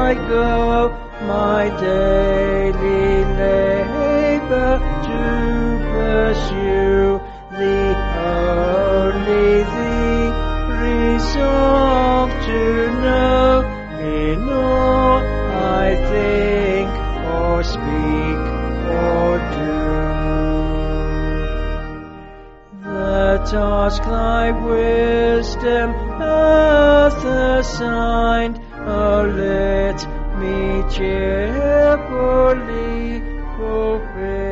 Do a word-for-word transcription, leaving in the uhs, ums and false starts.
I go my daily labor to pursue thee, only thee, resolve to know in all I think or speak or do. The task thy wisdom hath assigned, oh, let me cheerfully fulfill.